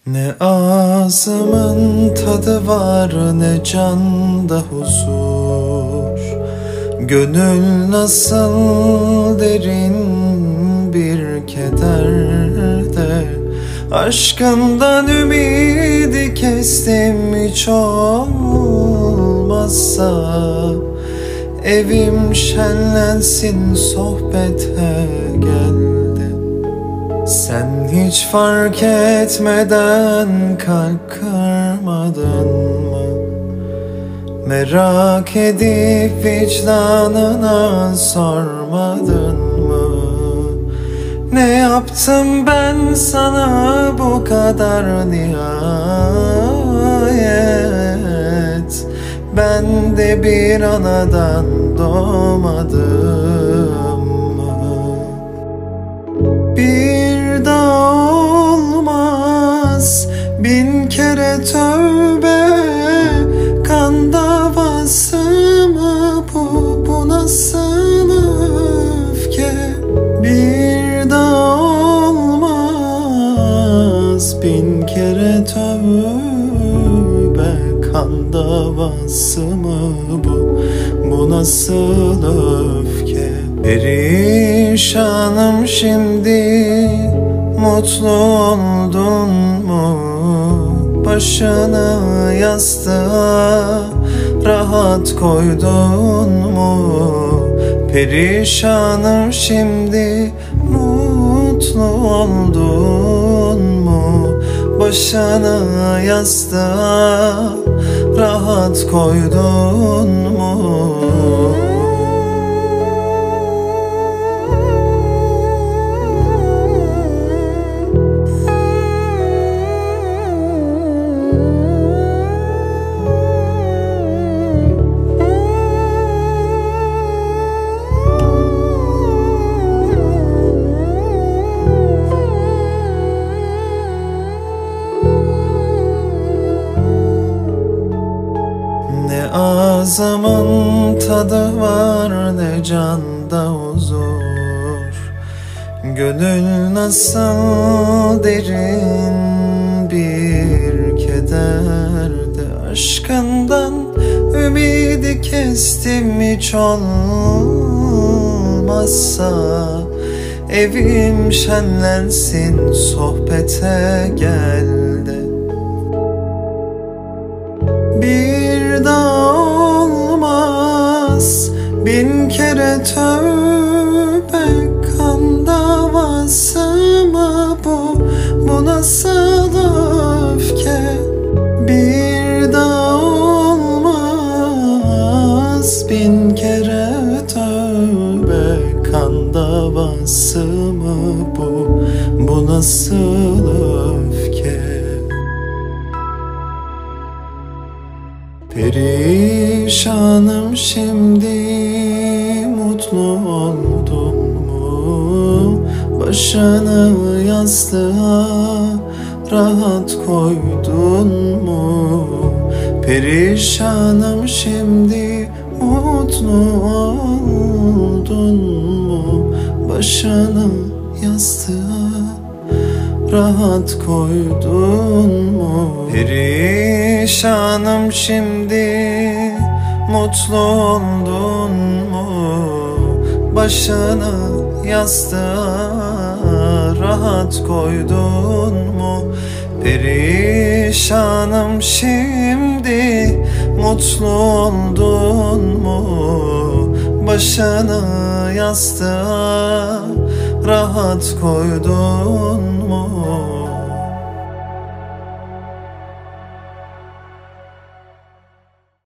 Ne ağzımın tadı var, ne canda huzur. Gönül nasıl derin bir kederde. Aşkından ümidi kestim, hiç olmazsa evim şenlensin, sohbete geldi. Sen hiç fark etmeden kalp kırmadın mı? Merak edip vicdanına sormadın mı? Ne yaptım ben sana bu kadar nihayet? Ben de bir anadan doğmadım mı? Bir daha olmaz, bin kere tövbe. Kan davası mı bu, bu nasıl öfke? Bir daha olmaz, bin kere tövbe. Kan davası mı bu, bu nasıl öfke? Perişanım şimdi, mutlu oldun mu? Başını yastığa rahat koydun mu? Perişanım şimdi, mutlu oldun mu? Başını yastığa rahat koydun mu? Ne ağzımın tadı var, ne canda huzur. Gönül nasıl derin bir kederde. Aşkından ümidi kestim, hiç olmazsa evim şenlensin, sohbete geldi. Bir daha olmaz, bin kere tövbe. Kan davası mı bu, bu nasıl öfke? Bir daha olmaz, bin kere tövbe. Kan davası mı bu, bu nasıl öfke? Perişanım şimdi, mutlu oldun mu? Başını yastığa rahat koydun mu? Perişanım şimdi, mutlu oldun mu? Başını yastığa rahat koydun mu? Perişanım şimdi, mutlu oldun mu? Başını yastığa rahat koydun mu? Perişanım şimdi, mutlu oldun mu? Başını yastığa rahat koydun mu?